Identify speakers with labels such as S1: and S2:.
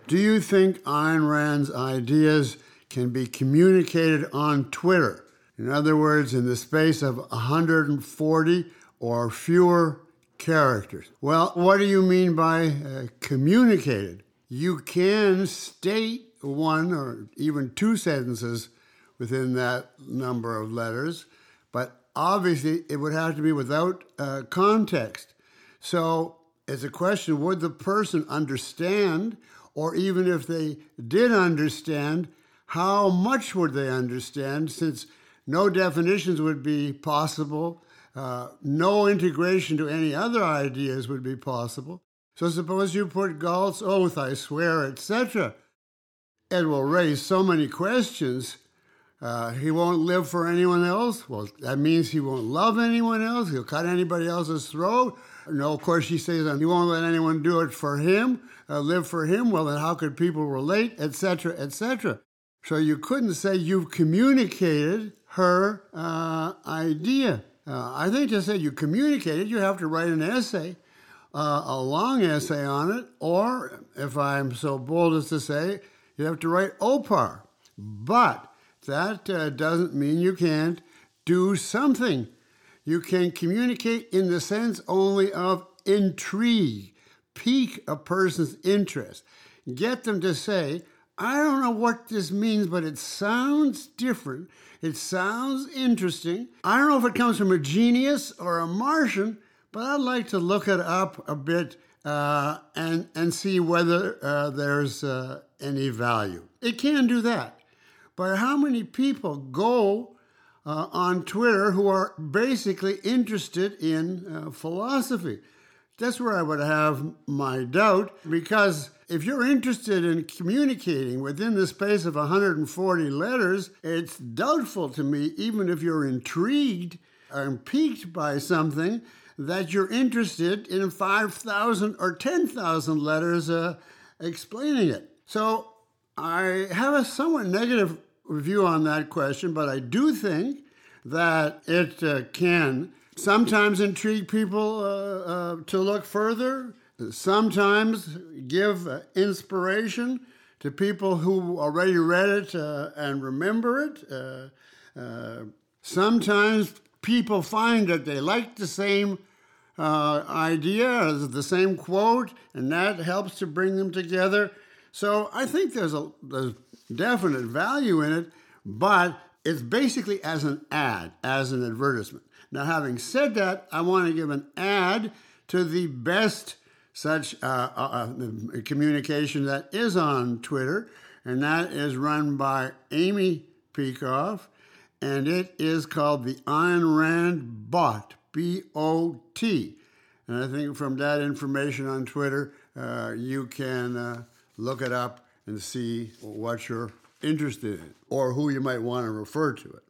S1: Do you think Ayn Rand's ideas can be communicated on Twitter? In other words, in the space of 140 or fewer characters. Well, what do you mean by communicated? You can state one or even two sentences within that number of letters, but obviously it would have to be without context. So it's a question, would the person understand, or even if they did understand, how much would they understand, since no definitions would be possible, no integration to any other ideas would be possible. So suppose you put Galt's oath, I swear, etc. It will raise so many questions. He won't live for anyone else. Well, that means he won't love anyone else. He'll cut anybody else's throat. No, of course, he says he won't let anyone do it for him, live for him. Well, then how could people relate, etc., etc.? So you couldn't say you've communicated her idea. I think to say you communicated, you have to write an essay, a long essay on it, or, if I'm so bold as to say, you have to write OPAR. But that doesn't mean you can't do something. You can communicate in the sense only of intrigue, pique a person's interest, get them to say, I don't know what this means, but it sounds different. It sounds interesting. I don't know if it comes from a genius or a Martian, but I'd like to look it up a bit and see whether there's any value. It can do that. But how many people go on Twitter who are basically interested in philosophy? That's where I would have my doubt, because if you're interested in communicating within the space of 140 letters, it's doubtful to me, even if you're intrigued and piqued by something, that you're interested in 5,000 or 10,000 letters explaining it. So I have a somewhat negative view on that question, but I do think that it can sometimes intrigue people to look further, sometimes give inspiration to people who already read it and remember it. Sometimes people find that they like the same idea, the same quote, and that helps to bring them together. So I think there's definite value in it, but it's basically as an ad, as an advertisement. Now, having said that, I want to give an ad to the best such communication that is on Twitter, and that is run by Amy Peikoff, and it is called the Ayn Rand Bot, B-O-T. And I think from that information on Twitter, you can look it up and see what you're interested in, or who you might want to refer to it.